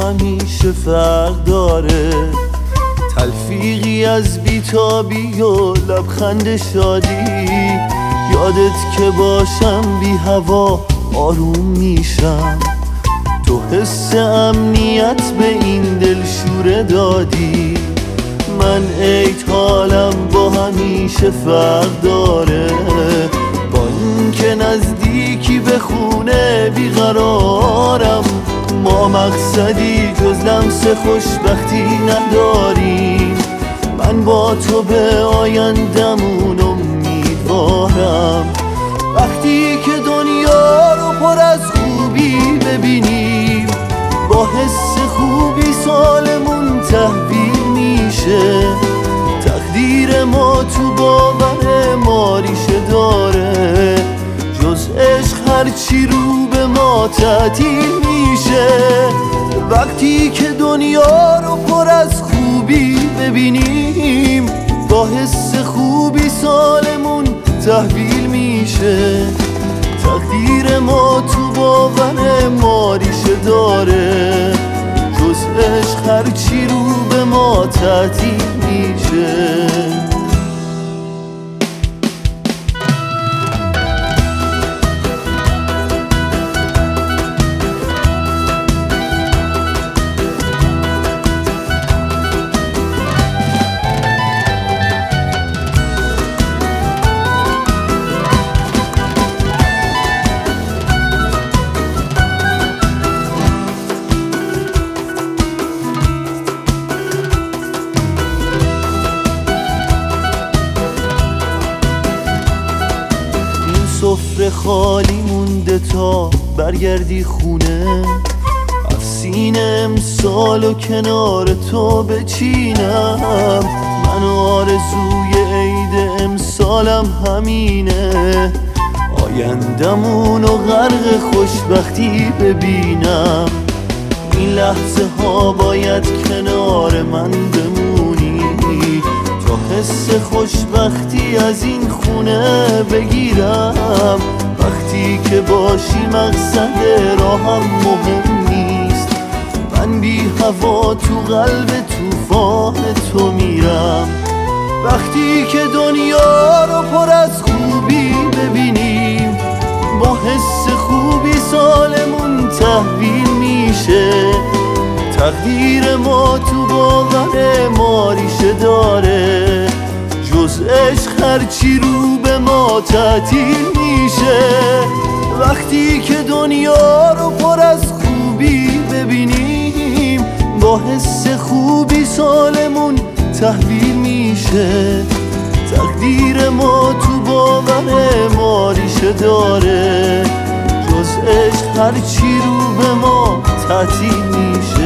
همیشه فرق داره، تلفیقی از بیتابی و لبخند شادی. یادت که باشم بی هوا آروم میشم، تو حس امنیت به این دل شوره دادی. من عید حالم با همیشه فرق داره، با اینکه نزدیکی به خونه بیقرارم. ما مقصدی جز لمس خوشبختی نداریم، من با تو به آیندمون امیدوارم. وقتی که دنیا رو پر از خوبی ببینیم، با حس خوبی سالمون تحویل میشه. تقدیر ما تو باور ما ریشه داره، جز عشق هرچی رو به ما تعطیل میشه. وقتی که دنیا رو پر از خوبی ببینیم، با حس خوبی سالمون تحویل میشه. تقدیر ما تو باور ما ریشه داره، جز عشق هرچی رو به ما تعطیل میشه. سفره خالی مونده تا برگردی خونه، از سینه امسال و کنار تو بچینم. من آرزوی عید امسالم همینه، آیندمون و غرق خوشبختی ببینم. این لحظه ها باید کنار من بمونی، تا حس خوشبختی از این خونه بگیرم. وقتی که باشی مقصد راهم مهم نیست، من بی هوا تو قلب طوفان تو میرم. وقتی که دنیا رو پر از خوبی ببینیم، با حس خوبی سالمون تحویل میشه. تقدیر ما تو باور ما ریشه داره، جز عشق هرچی رو به ما تعطیل میشه. وقتی که دنیا رو پر از خوبی ببینیم، با حس خوبی سالمون تحویل میشه. تقدیر ما تو باور ما ریشه داره، جز عشق هرچی رو به ما تعطیل میشه.